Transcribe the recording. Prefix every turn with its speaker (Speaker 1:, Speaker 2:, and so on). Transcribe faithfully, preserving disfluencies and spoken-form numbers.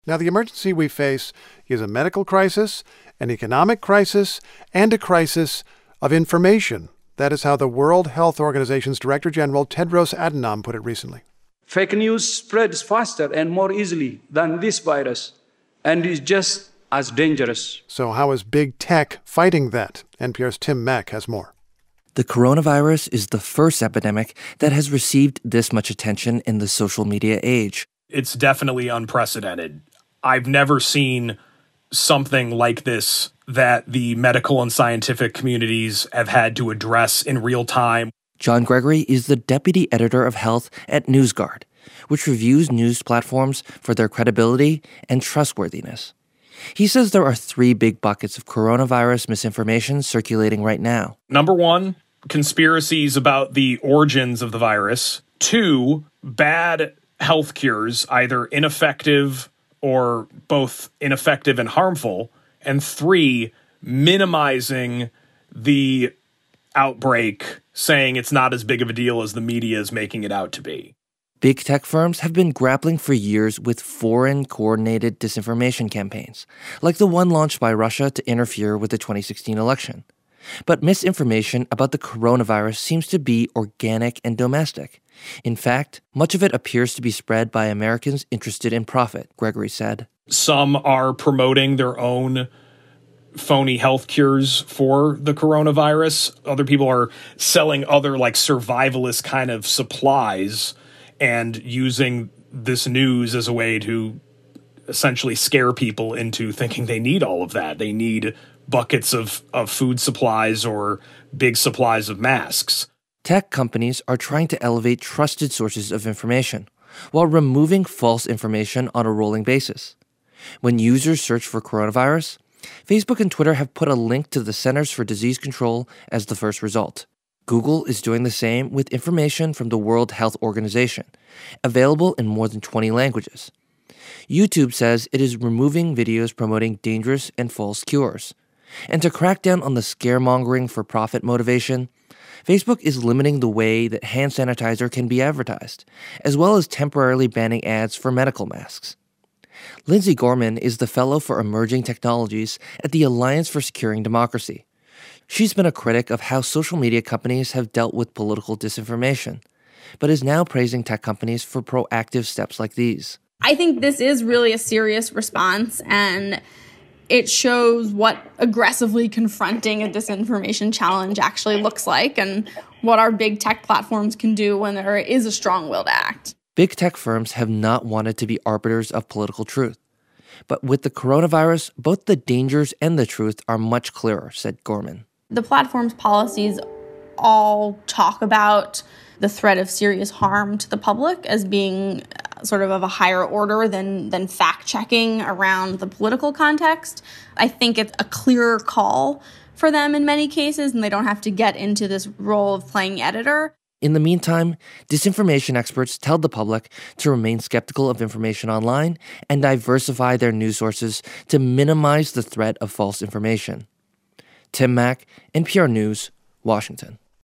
Speaker 1: Now, the emergency we face is a medical crisis, an economic crisis, and a crisis of information. That is how the World Health Organization's Director General Tedros Adhanom put it recently.
Speaker 2: Fake news spreads faster and more easily than this virus and is just as dangerous.
Speaker 1: So how is big tech fighting that? N P R's Tim Mak has more.
Speaker 3: The coronavirus is the first epidemic that has received this much attention in the social media age.
Speaker 4: It's definitely unprecedented. I've never seen something like this that the medical and scientific communities have had to address in real time.
Speaker 3: John Gregory is the deputy editor of health at NewsGuard, which reviews news platforms for their credibility and trustworthiness. He says there are three big buckets of coronavirus misinformation circulating right now.
Speaker 4: Number one, conspiracies about the origins of the virus. Two, bad health cures, either ineffective or both ineffective and harmful. And three, minimizing the outbreak, saying it's not as big of a deal as the media is making it out to be.
Speaker 3: Big tech firms have been grappling for years with foreign coordinated disinformation campaigns, like the one launched by Russia to interfere with the twenty sixteen election. But misinformation about the coronavirus seems to be organic and domestic. In fact, much of it appears to be spread by Americans interested in profit, Gregory said.
Speaker 4: Some are promoting their own phony health cures for the coronavirus. Other people are selling other like survivalist kind of supplies and using this news as a way to essentially scare people into thinking they need all of that. They need buckets of, of food supplies or big supplies of masks.
Speaker 3: Tech companies are trying to elevate trusted sources of information while removing false information on a rolling basis. When users search for coronavirus, Facebook and Twitter have put a link to the Centers for Disease Control as the first result. Google is doing the same with information from the World Health Organization, available in more than twenty languages. YouTube says it is removing videos promoting dangerous and false cures. And to crack down on the scaremongering for profit motivation, Facebook is limiting the way that hand sanitizer can be advertised, as well as temporarily banning ads for medical masks. Lindsay Gorman is the Fellow for Emerging Technologies at the Alliance for Securing Democracy. She's been a critic of how social media companies have dealt with political disinformation, but is now praising tech companies for proactive steps like these.
Speaker 5: I think this is really a serious response, and it shows what aggressively confronting a disinformation challenge actually looks like and what our big tech platforms can do when there is a strong will to act.
Speaker 3: Big tech firms have not wanted to be arbiters of political truth. But with the coronavirus, both the dangers and the truth are much clearer, said Gorman.
Speaker 5: The platform's policies all talk about the threat of serious harm to the public as being sort of of a higher order than, than fact-checking around the political context. I think it's a clearer call for them in many cases, and they don't have to get into this role of playing editor.
Speaker 3: In the meantime, disinformation experts tell the public to remain skeptical of information online and diversify their news sources to minimize the threat of false information. Tim Mak, N P R News, Washington.